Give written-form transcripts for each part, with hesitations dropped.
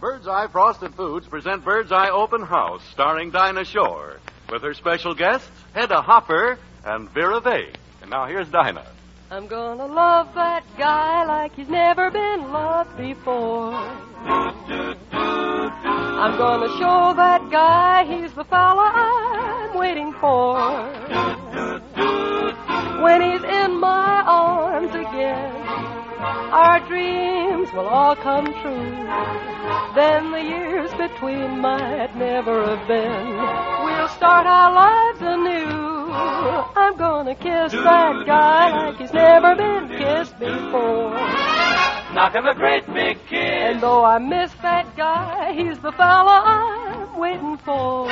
Birdseye Frosted Foods present Birdseye Open House, starring Dinah Shore, with her special guests, Hedda Hopper and Vera Vake. And now here's Dinah. I'm gonna love that guy like he's never been loved before. I'm gonna show that guy he's the fella I'm waiting for. When he's in my arms again, our dreams will all come true. Then the years between might never have been. We'll start our lives anew. I'm gonna kiss that guy like he's never been kissed before. Knock him a great big kiss. And though I miss that guy, he's the fella I'm waiting for.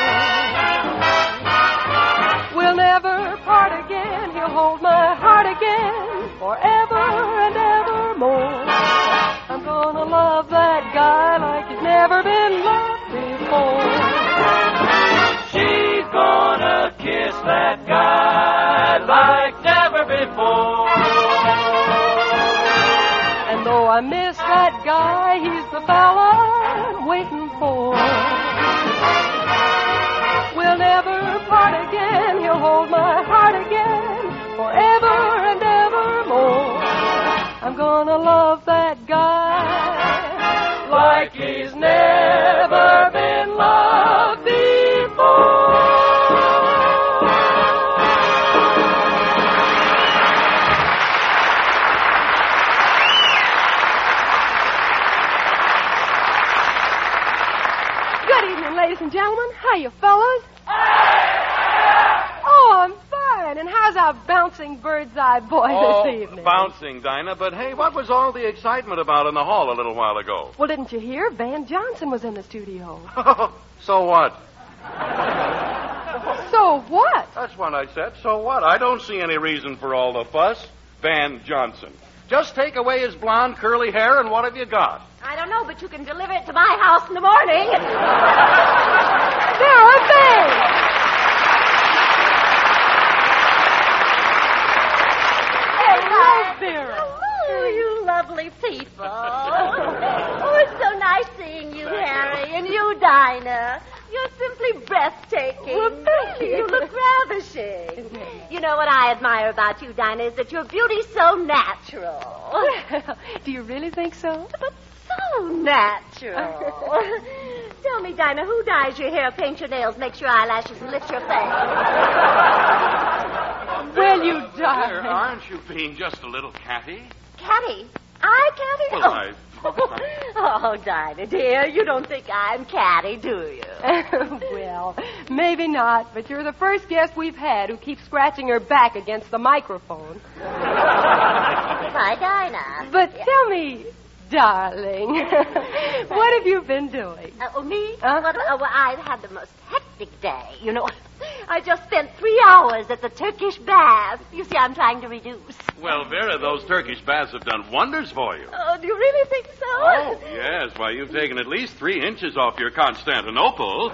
We'll never part again. He'll hold my heart again forever and evermore. I'm gonna love that guy like he's never been loved before. She's gonna kiss that guy like never before. And though I miss that guy, he's the fella I'm waiting for. We'll never part again. He'll hold my heart again forever and evermore. I'm gonna love that guy like he's never been loved before. Good evening, ladies and gentlemen. Hiya, fellas. Oh, I'm fine. And how's our bouncing Birdseye boy this evening? Bouncing, Dinah. But hey, what was all the excitement about in the hall a little while ago? Well, didn't you hear? Van Johnson was in the studio. So what? So what? That's what I said. So what? I don't see any reason for all the fuss. Van Johnson. Just take away his blonde, curly hair, and what have you got? I don't know, but you can deliver it to my house in the morning. Vera Vake! Hello, Vera. Oh, you lovely people. Oh, it's so nice seeing you, Harry, and you, Dinah. You're simply breathtaking. Well, thank you. You look ravishing. You know what I admire about you, Dinah, is that your beauty's so natural. Well, do you really think so? But so natural. Tell me, Dinah, who dyes your hair, paints your nails, makes your eyelashes, and lifts your face? Well, you Dear, darling. aren't you being just a little catty? Catty? I catty? Well, Oh, Dinah, dear, you don't think I'm catty, do you? Well, maybe not, but you're the first guest we've had who keeps scratching her back against the microphone. Hi, Dinah. But tell me, darling, what have you been doing? Me? Uh-huh. Well, I've had the most hectic day. You know, I just spent 3 hours at the Turkish bath. You see, I'm trying to reduce. Well, Vera, those Turkish baths have done wonders for you. Oh, do you really think so? Oh, yes. Why, you've taken at least 3 inches off your Constantinople.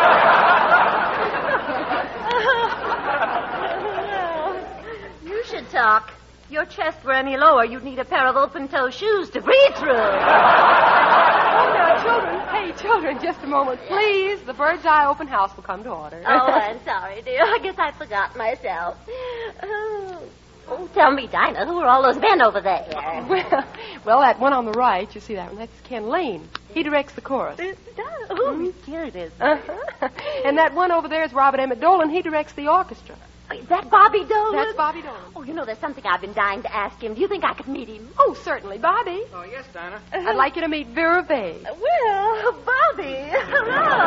Well, you should talk. If your chest were any lower, you'd need a pair of open-toe shoes to breathe through. Oh, now, children. Hey, children, just a moment, please. The Birdseye Open House will come to order. Oh, I'm sorry, dear. I guess I forgot myself. Oh, tell me, Dinah, who are all those men over there? Well, that one on the right, you see that one, that's Ken Lane. He directs the chorus. Oh, here it is. Uh-huh. And that one over there is Robert Emmett Dolan. He directs the orchestra. Is that Bobby Dolan? That's Bobby Dolan. Oh, you know, there's something I've been dying to ask him. Do you think I could meet him? Oh, certainly, Bobby. Oh, yes, Dinah. I'd like you to meet Vera Vake. Well, Bobby, hello.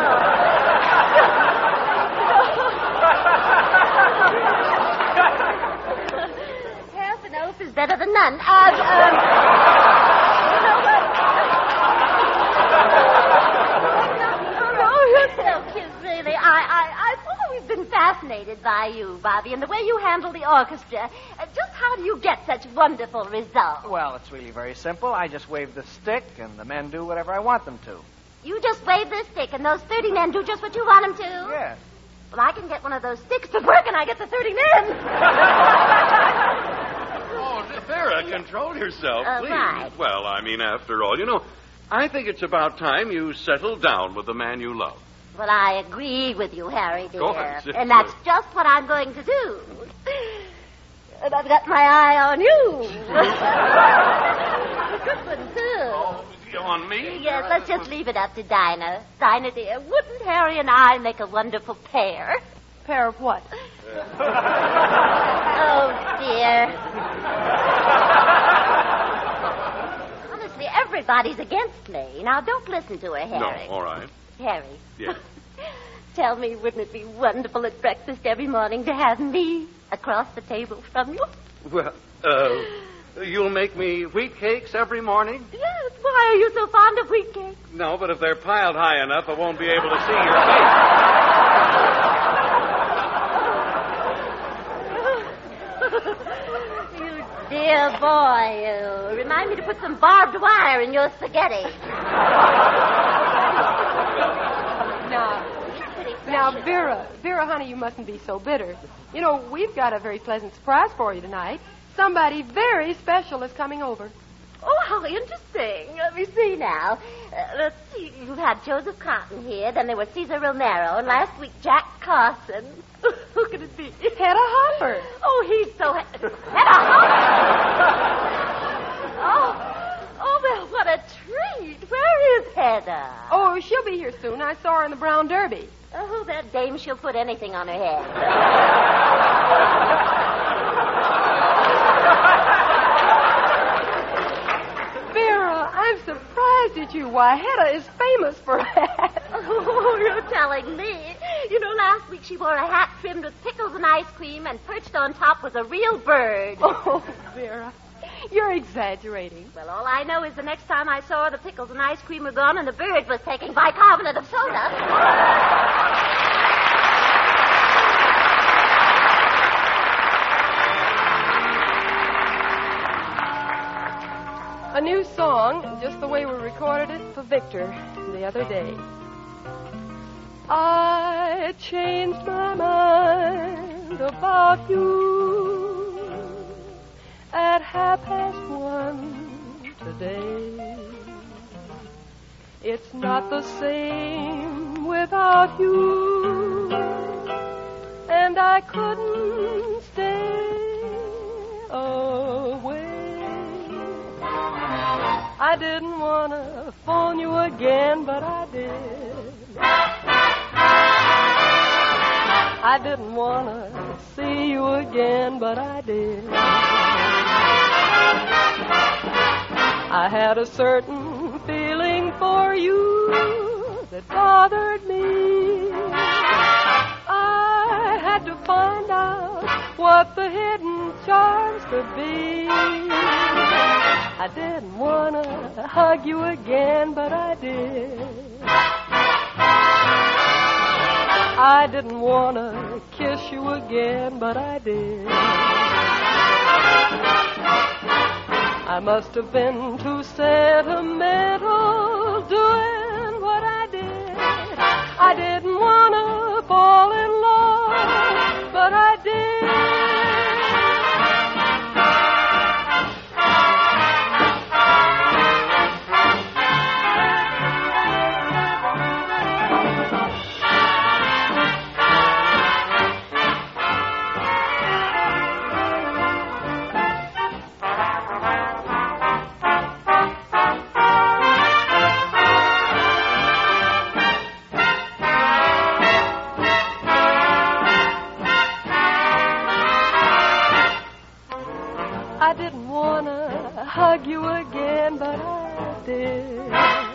Half an oath is better than none. You're so cute, really. I've always been fascinated by you, Bobby, and the way you handle the orchestra. Just how do you get such wonderful results? Well, it's really very simple. I just wave the stick, and the men do whatever I want them to. You just wave this stick, and those 30 men do just what you want them to? Yes. Well, I can get one of those sticks to work, and I get the 30 men. Oh, Vera, control yourself, please. Right. Well, I mean, after all, you know, I think it's about time you settled down with the man you love. Well, I agree with you, Harry, dear. Of course. And that's just what I'm going to do. And I've got my eye on you. A good one, too. Oh, on me? Yes, let's just leave it up to Dinah. Dinah, dear, wouldn't Harry and I make a wonderful pair? Pair of what? Oh, dear. Honestly, everybody's against me. Now, don't listen to her, Harry. No, all right. Harry. Yes. Tell me, wouldn't it be wonderful at breakfast every morning to have me across the table from you? Well, you'll make me wheat cakes every morning? Yes. Why are you so fond of wheat cakes? No, but if they're piled high enough, I won't be able to see your face. You dear boy, you. Remind me to put some barbed wire in your spaghetti. Now, Vera, honey, you mustn't be so bitter. You know, we've got a very pleasant surprise for you tonight. Somebody very special is coming over. Oh, how interesting. Let me see now. Let's see. You've had Joseph Cotton here, then there was Cesar Romero, and last week Jack Carson. Who could it be? Hedda Hopper. Oh, he's so... Hedda Hopper! Oh, well, what a treat. Where is Hedda? Oh, she'll be here soon. I saw her in the Brown Derby. Oh, that dame, she'll put anything on her head. Vera, I'm surprised at you. Why, Hedda is famous for hats. Oh, you're telling me. You know, last week she wore a hat trimmed with pickles and ice cream, and perched on top was a real bird. Oh, Vera, you're exaggerating. Well, all I know is the next time I saw her, the pickles and ice cream were gone, and the bird was taking bicarbonate of soda. A new song, just the way we recorded it for Victor the other day. I changed my mind about you at 1:30 today. It's not the same without you, and I couldn't stay away. I didn't want to phone you again, but I did. I didn't want to see you again, but I did. I had a certain feeling for you that bothered me. I had to find out what the hidden charms could be. I didn't want to hug you again, but I did. I didn't want to kiss you again, but I did. I must have been too sentimental doing what I did. I didn't want to fall in love, but I did. I didn't want to hug you again, but I did.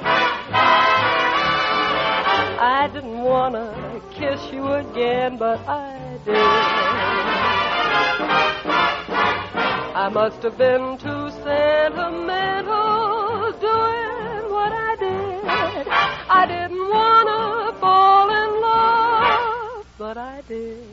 I didn't want to kiss you again, but I did. I must have been too sentimental doing what I did. I didn't want to fall in love, but I did.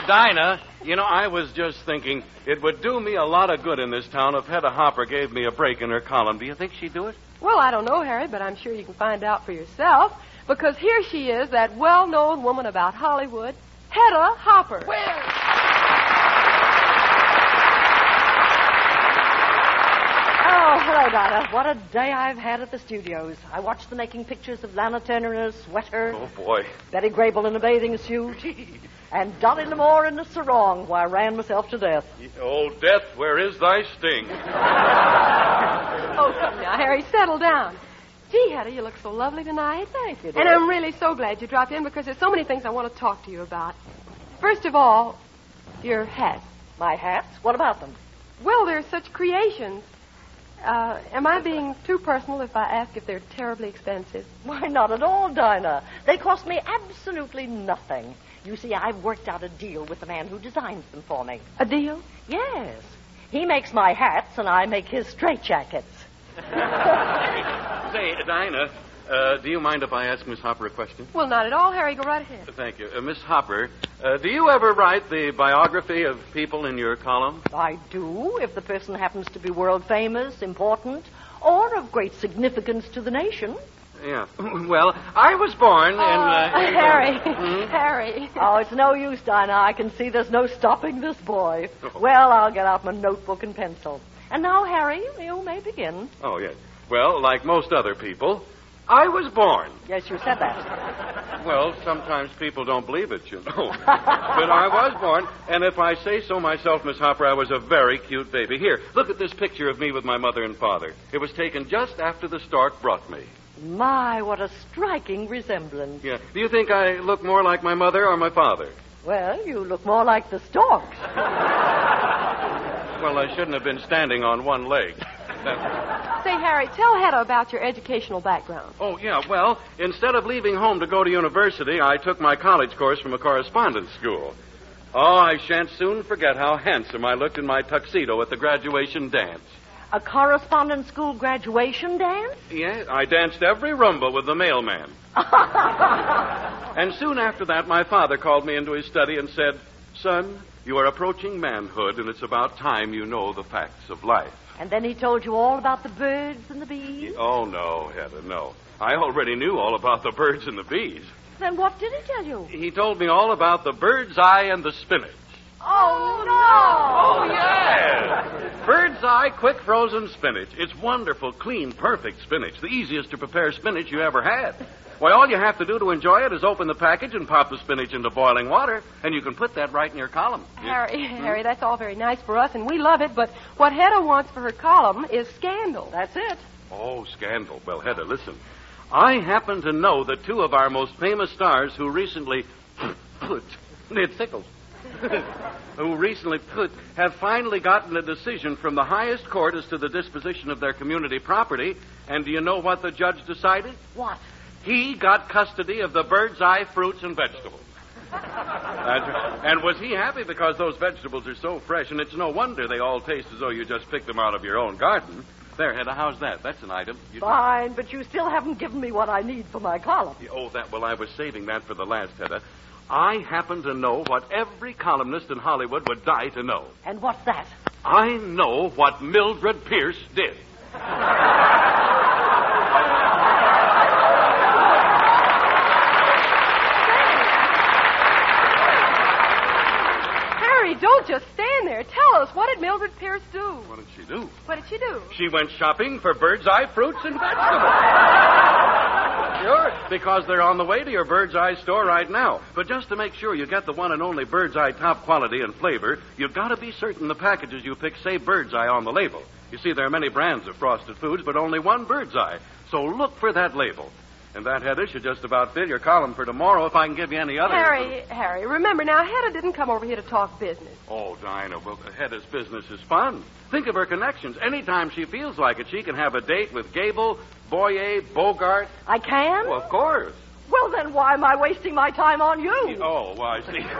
Dinah, you know, I was just thinking it would do me a lot of good in this town if Hedda Hopper gave me a break in her column. Do you think she'd do it? Well, I don't know, Harry, but I'm sure you can find out for yourself. Because here she is, that well-known woman about Hollywood, Hedda Hopper. Oh, hello, Dinah. What a day I've had at the studios. I watched the making pictures of Lana Turner in a sweater. Oh, boy. Betty Grable in a bathing suit. And Dolly Lamore in a sarong while I ran myself to death. Oh, Death, where is thy sting? Oh, come now, Harry, settle down. Gee, Hedda, you look so lovely tonight. Thank you, dear. And I'm really so glad you dropped in because there's so many things I want to talk to you about. First of all, your hats. My hats? What about them? Well, they're such creations. Am I being too personal if I ask if they're terribly expensive? Why, not at all, Dinah. They cost me absolutely nothing. You see, I've worked out a deal with the man who designs them for me. A deal? Yes. He makes my hats, and I make his straitjackets. Say, Dinah, do you mind if I ask Miss Hopper a question? Well, not at all, Harry. Go right ahead. Thank you. Miss Hopper, do you ever write the biography of people in your column? I do, if the person happens to be world famous, important, or of great significance to the nation. Yeah. Well, I was born in... Harry. Hmm? Harry. Oh, it's no use, Dinah. I can see there's no stopping this boy. Oh. Well, I'll get out my notebook and pencil. And now, Harry, you may begin. Oh, yes. Well, like most other people, I was born. Yes, you said that. Well, sometimes people don't believe it, you know. But I was born, and if I say so myself, Miss Hopper, I was a very cute baby. Here, look at this picture of me with my mother and father. It was taken just after the stork brought me. My, what a striking resemblance. Yeah. Do you think I look more like my mother or my father? Well, you look more like the storks. Well, I shouldn't have been standing on one leg. Say, Harry, tell Hedda about your educational background. Oh, yeah. Well, instead of leaving home to go to university, I took my college course from a correspondence school. Oh, I shan't soon forget how handsome I looked in my tuxedo at the graduation dance. A correspondence school graduation dance? Yeah, I danced every rumba with the mailman. And soon after that, my father called me into his study and said, "Son, you are approaching manhood, and it's about time you know the facts of life." And then he told you all about the birds and the bees? Oh, no, Hedda, no. I already knew all about the birds and the bees. Then what did he tell you? He told me all about the bird's eye and the spinach. Oh, no! Oh, yeah! Bird's eye quick frozen spinach. It's wonderful, clean, perfect spinach. The easiest to prepare spinach you ever had. Why, all you have to do to enjoy it is open the package and pop the spinach into boiling water, and you can put that right in your column. Harry, that's all very nice for us, and we love it, but what Hedda wants for her column is scandal. That's it. Oh, scandal. Well, Hedda, listen. I happen to know that two of our most famous stars who recently have finally gotten a decision from the highest court as to the disposition of their community property. And do you know what the judge decided? What? He got custody of the bird's eye fruits and vegetables. And was he happy because those vegetables are so fresh, and it's no wonder they all taste as though you just picked them out of your own garden. There, Hedda, how's that? That's an item. Fine, but you still haven't given me what I need for my column. Oh, well, I was saving that for the last, Hedda. I happen to know what every columnist in Hollywood would die to know. And what's that? I know what Mildred Pierce did. Harry, don't just stand there. Tell us, what did Mildred Pierce do? What did she do? What did she do? She went shopping for bird's eye fruits and vegetables. Sure, because they're on the way to your bird's eye store right now. But just to make sure you get the one and only bird's eye top quality and flavor, you've got to be certain the packages you pick say bird's eye on the label. You see, there are many brands of frosted foods, but only one bird's eye. So look for that label. And that, Hedda, should just about fill your column for tomorrow if I can give you any other... Harry, remember now, Hedda didn't come over here to talk business. Oh, Dinah, well, Hedda's business is fun. Think of her connections. Anytime she feels like it, she can have a date with Gable, Boyer, Bogart. I can? Well, of course. Well, then why am I wasting my time on you? Oh, well, I see.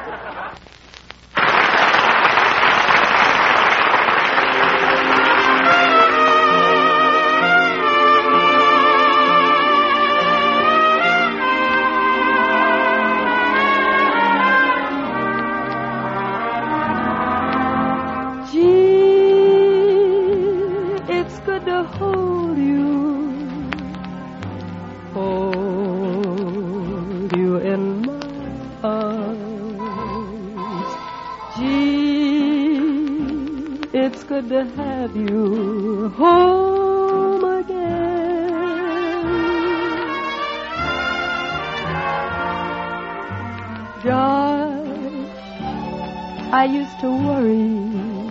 hold you in my arms. Gee, it's good to have you home again. Gosh, I used to worry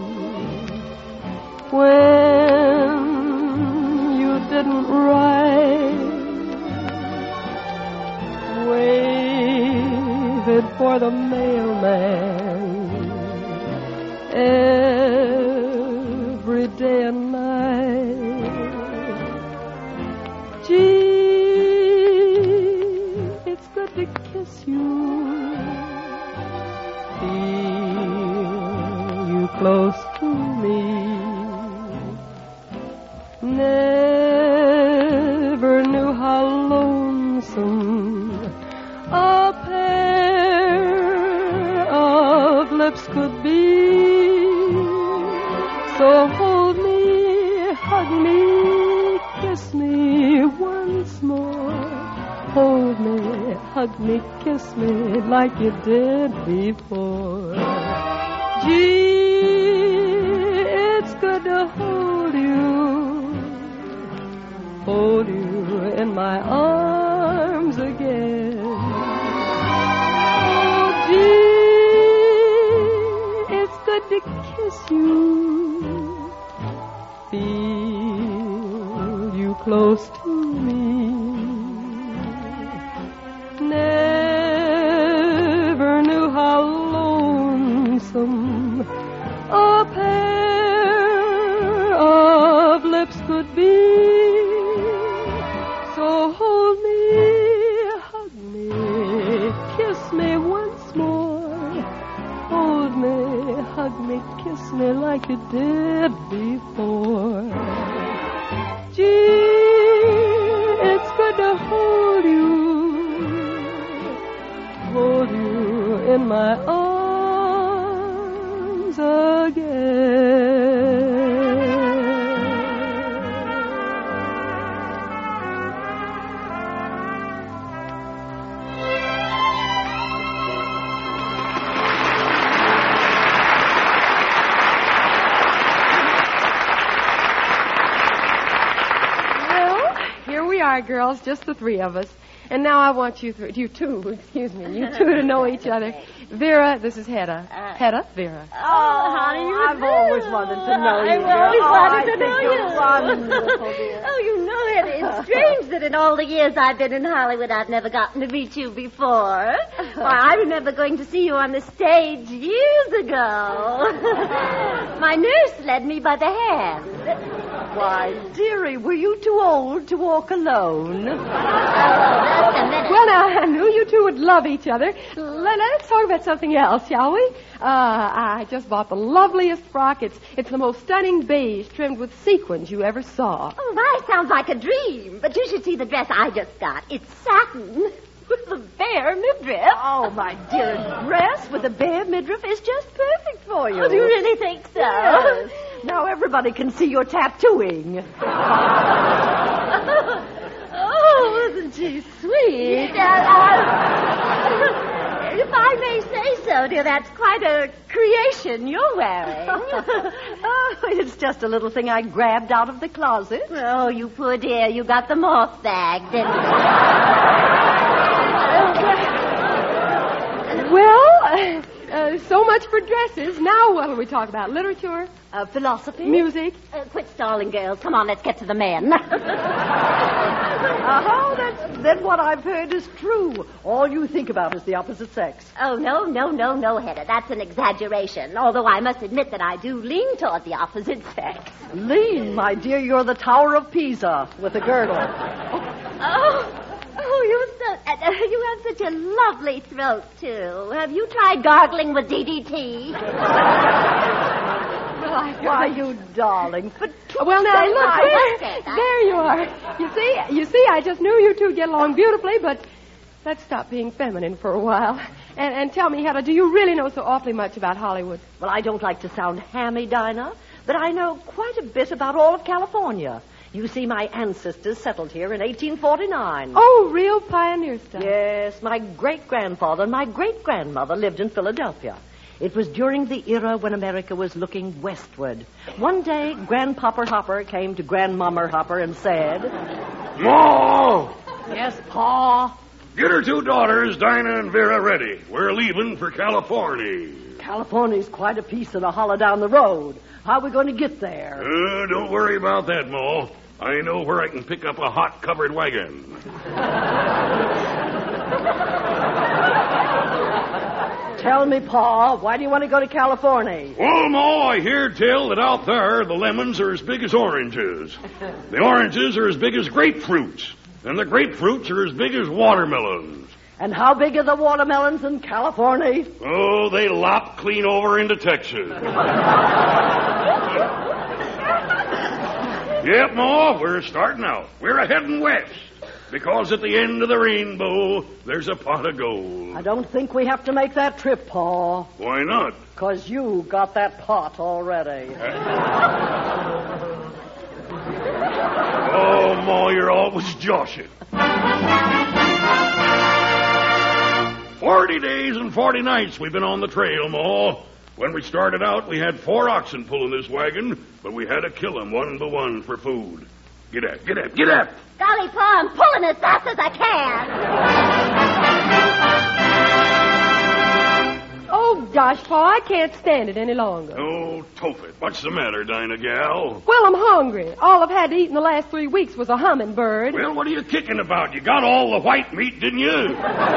when you didn't write. Waited for the mailman every day and night. Gee, it's good to kiss you, feel you close to me. Never knew how lonesome a pair of lips could be. So hold me, hug me, kiss me once more. Hold me, hug me, kiss me like you did before. Gee, it's good to hold you in my arms again. Oh, gee, it's good to kiss you, feel you close to me. Never knew how lonesome a pair of lips could be. So hold me, hug me, kiss me once more. Hold me, hug me, kiss me like you did before. Gee, it's good to hold you in my arms again. Girls, just the three of us. And now I want you two to know each other. Vera, this is Hedda. Hedda, Vera. Oh, how do you I've always wanted to know you. I've always wanted to know you. Wonderful, dear. Oh, you know it. It's strange that in all the years I've been in Hollywood, I've never gotten to meet you before. Why, I remember going to see you on the stage years ago. My nurse led me by the hand. Why, dearie, were you too old to walk alone? Well, now, I knew you two would love each other. Let's talk about something else, shall we? I just bought the loveliest frock. It's the most stunning beige trimmed with sequins you ever saw. Oh, my, sounds like a dream. But you should see the dress I just got. It's satin with a bare midriff. Oh, my dear, dress with a bare midriff is just perfect for you. Oh, do you really think so? Yes. Now everybody can see your tattooing. Oh, isn't she sweet? If I may say so, dear, that's quite a creation you're wearing. Oh, it's just a little thing I grabbed out of the closet. Oh, you poor dear. You got the moth bag, didn't you? Well, so much for dresses. Now what will we talk about? Literature? Philosophy? Music? Quit stalling, girls. Come on, let's get to the men. Then what I've heard is true. All you think about is the opposite sex. Oh, no, Hedda. That's an exaggeration. Although I must admit that I do lean toward the opposite sex. Lean, my dear, you're the Tower of Pisa with a girdle. You have such a lovely throat, too. Have you tried gargling with DDT? Why, you darling. But well, now, look, there you are. You see, I just knew you two get along beautifully, but let's stop being feminine for a while. And tell me, Hedda, do you really know so awfully much about Hollywood? Well, I don't like to sound hammy, Dinah, but I know quite a bit about all of California. You see, my ancestors settled here in 1849. Oh, real pioneer stuff. Yes, my great-grandfather and my great-grandmother lived in Philadelphia. It was during the era when America was looking westward. One day, Grandpapa Hopper came to Grandmama Hopper and said, Ma! Yes, Pa? Get her 2 daughters, Dinah and Vera, ready. We're leaving for California. California's quite a piece of a holler down the road. How are we going to get there? Don't worry about that, Ma. I know where I can pick up a hot covered wagon. Tell me, Pa, why do you want to go to California? Well, Ma, I hear tell that out there the lemons are as big as oranges. The oranges are as big as grapefruits. And the grapefruits are as big as watermelons. And how big are the watermelons in California? Oh, they lop clean over into Texas. Yep, Ma, we're starting out. We're heading west. Because at the end of the rainbow, there's a pot of gold. I don't think we have to make that trip, Pa. Why not? Because you got that pot already. Oh, Ma, you're always joshing. 40 days and 40 nights we've been on the trail, Ma. When we started out, we had 4 oxen pulling this wagon, but we had to kill them one by one for food. Get up, get up, get up! Golly, Pa, I'm pulling as fast as I can. Oh, gosh, Pa, I can't stand it any longer. Oh, Tophet, what's the matter, Dinah gal? Well, I'm hungry. All I've had to eat in the last 3 weeks was a hummingbird. Well, what are you kicking about? You got all the white meat, didn't you?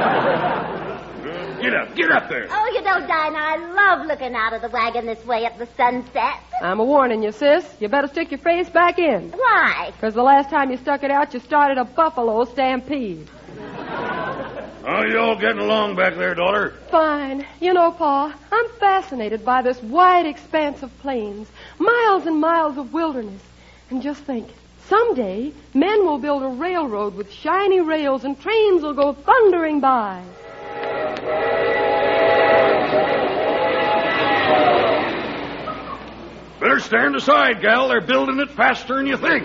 Get up there. Oh, you know, Dinah, I love looking out of the wagon this way at the sunset. I'm a-warning you, sis. You better stick your face back in. Why? Because the last time you stuck it out, you started a buffalo stampede. How you all getting along back there, daughter? Fine. You know, Pa, I'm fascinated by this wide expanse of plains, miles and miles of wilderness. And just think, someday, men will build a railroad with shiny rails and trains will go thundering by. Better stand aside, gal. They're building it faster than you think.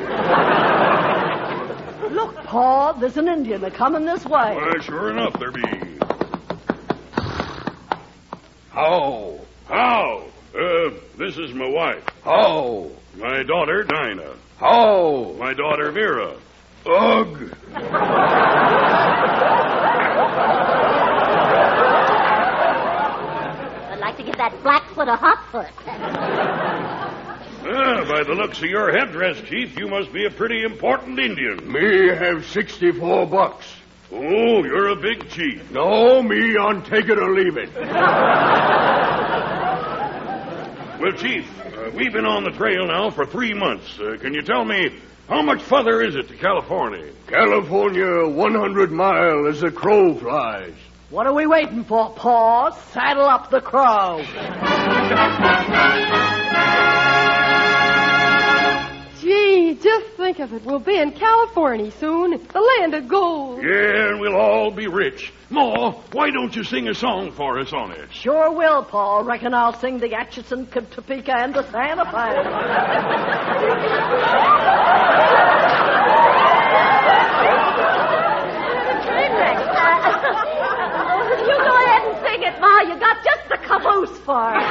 Look, Pa, there's an Indian a-coming this way. Why, sure enough, there be. How? This is my wife. How? My daughter, Dinah. How? My daughter, Vera. Ugh. I'd like to get that Blackfoot a hotfoot. By the looks of your headdress, Chief, you must be a pretty important Indian. Me have $64. Oh, you're a big chief. No, me on take it or leave it. Well, Chief, we've been on the trail now for 3 months. Can you tell me, how much further is it to California? California, 100 mile as the crow flies. What are we waiting for, Pa? Saddle up the crow. Gee, just think of it. We'll be in California soon, the land of gold. Yeah, and we'll all be rich. Ma, why don't you sing a song for us on it? Sure will, Pa. Reckon I'll sing the Atchison, Topeka, and the Santa Fe. You go ahead and sing it, Ma. You got just the caboose for it.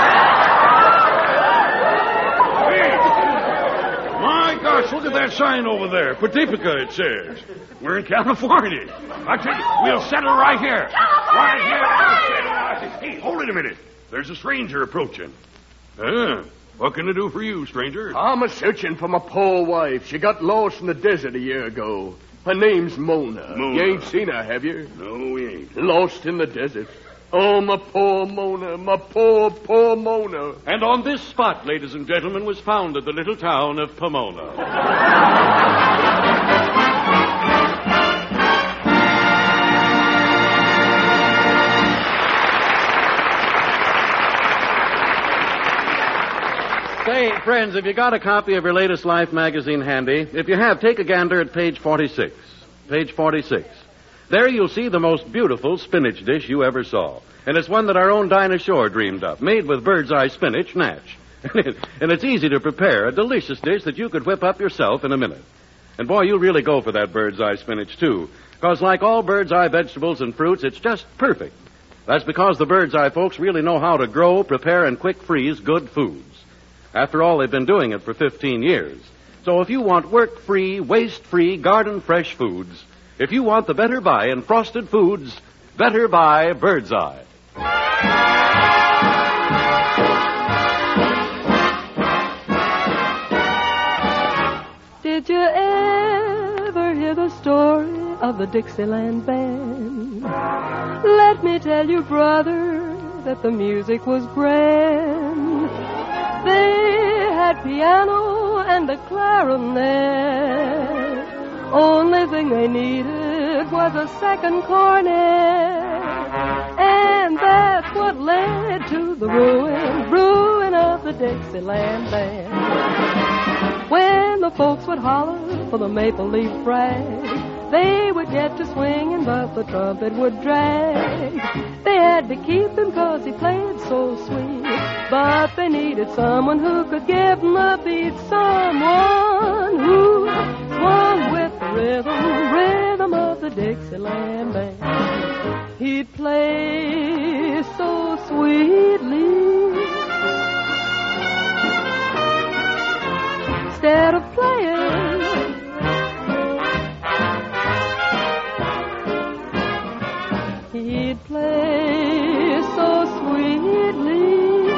Hey, my gosh, look at that sign over there. Patipaka, it says. We're in California. I tell you, we'll settle right here. Right here. Hey, hold it a minute. There's a stranger approaching. What can I do for you, stranger? I'm a-searching for my poor wife. She got lost in the desert a year ago. Her name's Mona. Mona. You ain't seen her, have you? No, we ain't. Lost in the desert. Oh, my poor Mona, my poor, poor Mona. And on this spot, ladies and gentlemen, was founded the little town of Pomona. Say, friends, have you got a copy of your latest Life magazine handy? If you have, take a gander at page 46. Page 46. There you'll see the most beautiful spinach dish you ever saw. And it's one that our own Dinah Shore dreamed up, made with bird's eye spinach, natch. And it's easy to prepare, a delicious dish that you could whip up yourself in a minute. And boy, you really go for that bird's eye spinach, too. Because like all bird's eye vegetables and fruits, it's just perfect. That's because the bird's eye folks really know how to grow, prepare, and quick freeze good foods. After all, they've been doing it for 15 years. So if you want work-free, waste-free, garden-fresh foods, if you want the Better Buy in frosted foods, Better Buy Bird's Eye. Did you ever hear the story of the Dixieland Band? Let me tell you, brother, that the music was grand. They had piano and a clarinet. Only thing they needed was a second cornet. And that's what led to the ruin of the Dixieland Band. When the folks would holler for the maple leaf brag, they would get to swinging, but the trumpet would drag. They had to keep him 'cause he played so sweet, but they needed someone who could give them the beat, someone who swung with the rhythm of the Dixieland Band. He'd play so sweetly. Instead of playing, he'd play so sweetly.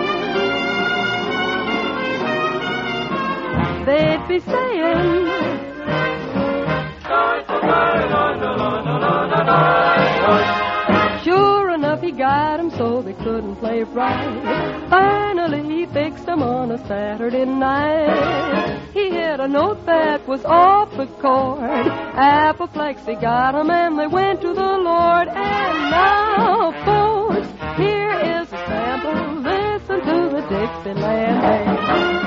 They'd be saying, sure enough, he got 'em so they couldn't play right. Finally, he fixed 'em on a Saturday night. He hit a note that was off the chord. Apoplexy got 'em and they went to the Lord. And now, folks, here is a sample. Listen to the Dixieland Band.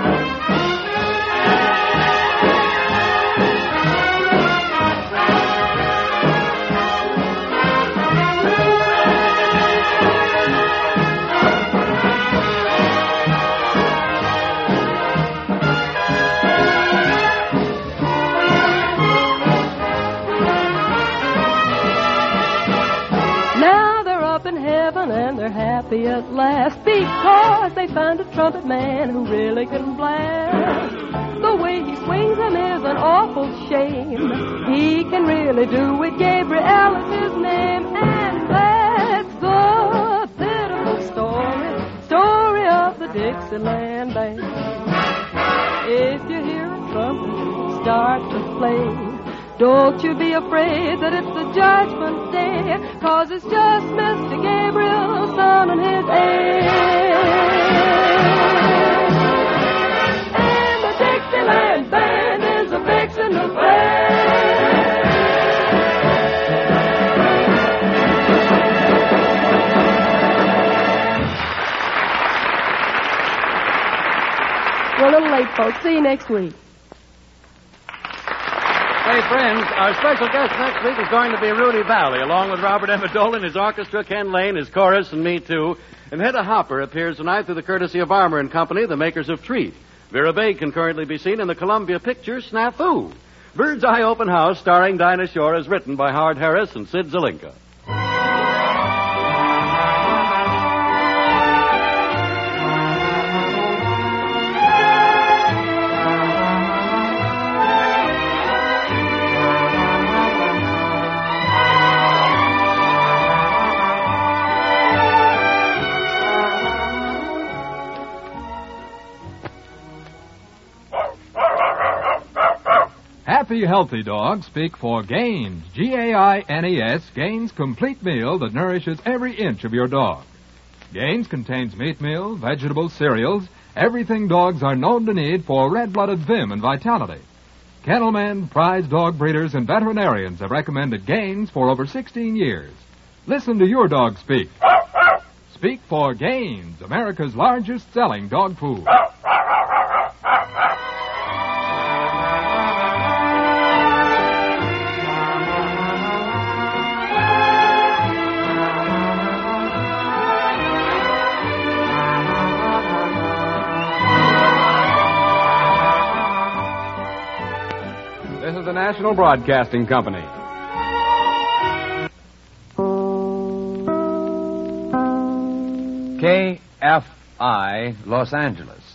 And they're happy at last because they found a trumpet man who really can blast. The way he swings them is an awful shame. He can really do it. Gabriel is his name, and that's the pitiful story of the Dixieland Band. If you hear a trumpet start to play, don't you be afraid that it's the judgment day, 'cause it's just Mr. Gabriel, son and his aid. And the Dixieland Band is a fixin' to play. We're a little late, folks. See you next week. Hey, friends, our special guest next week is going to be Rudy Valley, along with Robert Emmett-Dolan, his orchestra, Ken Lane, his chorus, and me, too. And Hedda Hopper appears tonight through the courtesy of Armour & Company, the makers of Treat. Vera Bay can currently be seen in the Columbia picture Snafu. Bird's Eye Open House, starring Dinah Shore, is written by Howard Harris and Sid Zelinka. Happy, healthy dogs speak for Gaines, Gaines, Gaines Complete Meal that nourishes every inch of your dog. Gaines contains meat meal, vegetables, cereals, everything dogs are known to need for red-blooded vim and vitality. Kennelmen, prize dog breeders, and veterinarians have recommended Gaines for over 16 years. Listen to your dog speak. Speak for Gaines, America's largest selling dog food. National Broadcasting Company. KFI, Los Angeles.